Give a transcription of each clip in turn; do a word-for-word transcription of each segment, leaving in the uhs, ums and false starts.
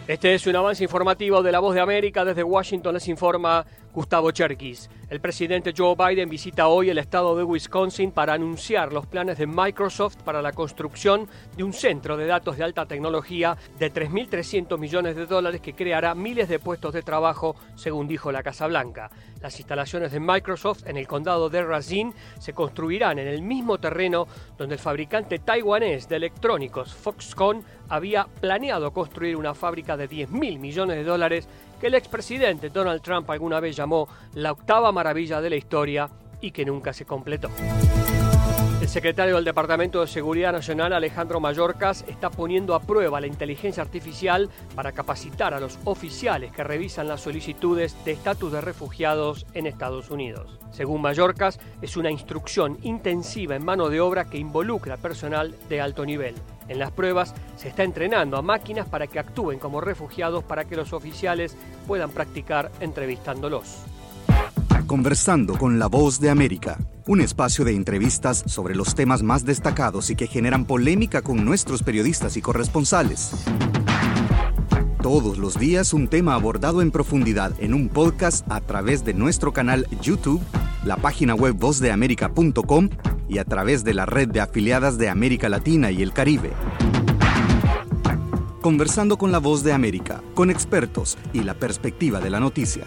Este es un avance informativo de La Voz de América. Desde Washington les informa Gustavo Cherkis. El presidente Joe Biden visita hoy el estado de Wisconsin para anunciar los planes de Microsoft para la construcción de un centro de datos de alta tecnología de tres mil trescientos millones de dólares que creará miles de puestos de trabajo, según dijo la Casa Blanca. Las instalaciones de Microsoft en el condado de Racine se construirán en el mismo terreno donde el fabricante taiwanés de electrónicos Foxconn había planeado construir una fábrica de diez mil millones de dólares que el expresidente Donald Trump alguna vez llamó la octava maravilla de la historia y que nunca se completó. El secretario del Departamento de Seguridad Nacional, Alejandro Mayorkas, está poniendo a prueba la inteligencia artificial para capacitar a los oficiales que revisan las solicitudes de estatus de refugiados en Estados Unidos. Según Mayorkas, es una instrucción intensiva en mano de obra que involucra personal de alto nivel. En las pruebas se está entrenando a máquinas para que actúen como refugiados para que los oficiales puedan practicar entrevistándolos. Conversando con La Voz de América, un espacio de entrevistas sobre los temas más destacados y que generan polémica con nuestros periodistas y corresponsales. Todos los días un tema abordado en profundidad en un podcast a través de nuestro canal YouTube, la página web voz de américa punto com y a través de la red de afiliadas de América Latina y el Caribe. Conversando con La Voz de América, con expertos y la perspectiva de la noticia.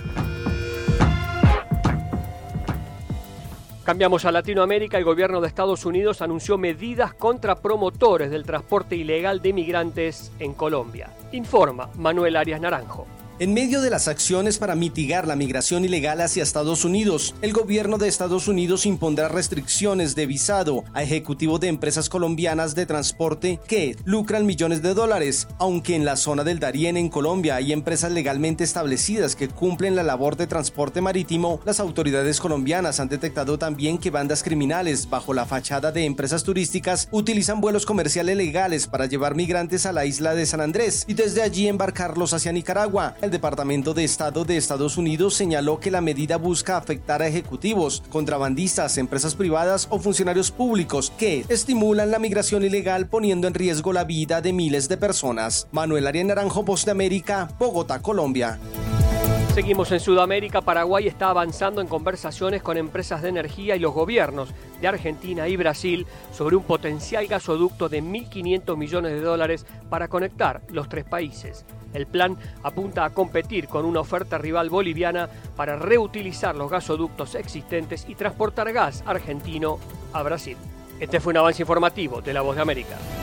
Cambiamos a Latinoamérica. El gobierno de Estados Unidos anunció medidas contra promotores del transporte ilegal de migrantes en Colombia. Informa Manuel Arias Naranjo. En medio de las acciones para mitigar la migración ilegal hacia Estados Unidos, el gobierno de Estados Unidos impondrá restricciones de visado a ejecutivos de empresas colombianas de transporte que lucran millones de dólares, aunque en la zona del Darién en Colombia hay empresas legalmente establecidas que cumplen la labor de transporte marítimo. Las autoridades colombianas han detectado también que bandas criminales, bajo la fachada de empresas turísticas, utilizan vuelos comerciales legales para llevar migrantes a la isla de San Andrés y desde allí embarcarlos hacia Nicaragua. El Departamento de Estado de Estados Unidos señaló que la medida busca afectar a ejecutivos, contrabandistas, empresas privadas o funcionarios públicos que estimulan la migración ilegal poniendo en riesgo la vida de miles de personas. Manuel Arias Naranjo, Voz de América, Bogotá, Colombia. Seguimos en Sudamérica. Paraguay está avanzando en conversaciones con empresas de energía y los gobiernos de Argentina y Brasil sobre un potencial gasoducto de mil quinientos millones de dólares para conectar los tres países. El plan apunta a competir con una oferta rival boliviana para reutilizar los gasoductos existentes y transportar gas argentino a Brasil. Este fue un avance informativo de La Voz de América.